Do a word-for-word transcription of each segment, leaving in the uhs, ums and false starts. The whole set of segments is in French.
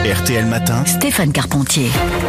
R T L Matin, Stéphane Carpentier.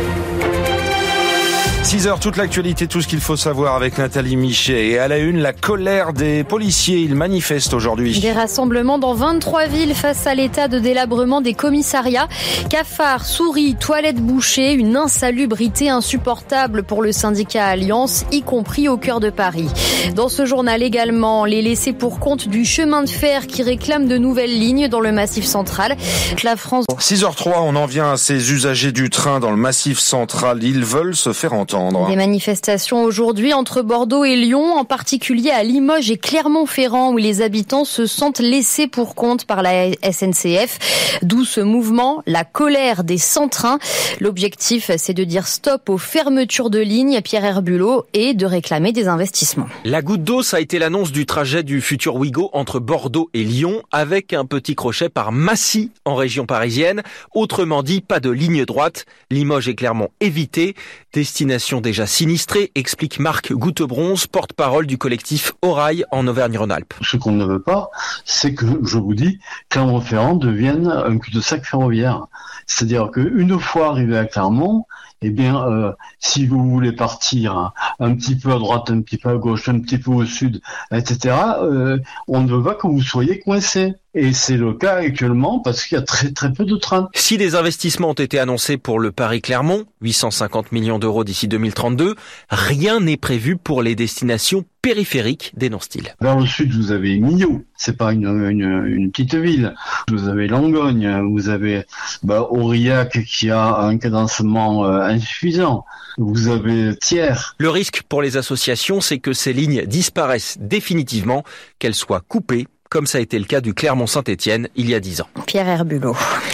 six heures, toute l'actualité, tout ce qu'il faut savoir avec Nathalie Michet. Et à la une, la colère des policiers. Ils manifestent aujourd'hui. Des rassemblements dans vingt-trois villes face à l'état de délabrement des commissariats. Cafards, souris, toilettes bouchées, une insalubrité insupportable pour le syndicat Alliance, y compris au cœur de Paris. Dans ce journal également, les laissés pour compte du chemin de fer qui réclament de nouvelles lignes dans le Massif central. La France... six heures trois, on en vient à ces usagers du train dans le Massif central. Ils veulent se faire entendre. Des manifestations aujourd'hui entre Bordeaux et Lyon, en particulier à Limoges et Clermont-Ferrand, où les habitants se sentent laissés pour compte par la S N C F. D'où ce mouvement, la colère des sans-trains. L'objectif, c'est de dire stop aux fermetures de lignes, Pierre Herbulot, et de réclamer des investissements. La goutte d'eau, ça a été l'annonce du trajet du futur Ouigo entre Bordeaux et Lyon, avec un petit crochet par Massy, en région parisienne. Autrement dit, pas de ligne droite. Limoges et Clermont évités. Destination déjà sinistrée, explique Marc Goutebronze, porte-parole du collectif Orail en Auvergne-Rhône-Alpes. Ce qu'on ne veut pas, c'est que, je vous dis, Clermont-Ferrand devienne un cul-de-sac ferroviaire. C'est-à-dire qu'une fois arrivé à Clermont, eh bien, euh, si vous voulez partir un petit peu à droite, un petit peu à gauche, un petit peu au sud, et cetera, euh, on ne veut pas que vous soyez coincés. Et c'est le cas actuellement parce qu'il y a très très peu de trains. Si des investissements ont été annoncés pour le Paris-Clermont, huit cent cinquante millions d'euros d'ici deux mille trente-deux, rien n'est prévu pour les destinations périphériques, dénonce-t-il. Vers le sud, vous avez Millau, c'est pas une, une, une petite ville. Vous avez Langogne, vous avez bah, Aurillac qui a un cadencement euh, insuffisant. Vous avez Thiers. Le risque pour les associations, c'est que ces lignes disparaissent définitivement, qu'elles soient coupées, comme ça a été le cas du Clermont-Saint-Étienne il y a dix ans. Pierre Herbulot.